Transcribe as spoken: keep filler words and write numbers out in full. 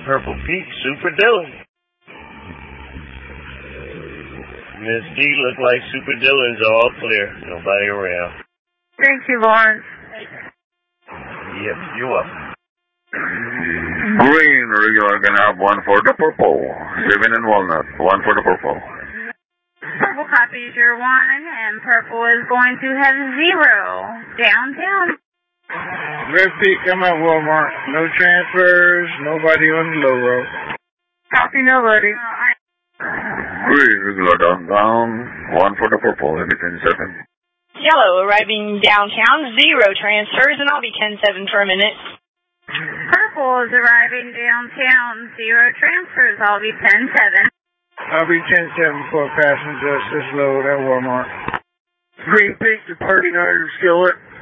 Purple Pete, Super Dylan. Miss D look like Super Dylan's all clear. Nobody around. Thank you, Lawrence. Yep, you're welcome. Green regular can have one for the purple. Seven and walnut, one for the purple. Purple copies your one, and purple is going to have zero downtown. Red Peak, come out Walmart. No transfers, nobody on the low road. Copy nobody. Green regular downtown, one for the purple, maybe ten seven. Yellow arriving downtown, zero transfers, and I'll be ten seven for a minute. Purple is arriving downtown, zero transfers. I'll be ten seven. I'll be ten seven for a passenger just this load at Walmart. Green Peak to thirty-niner Skillet.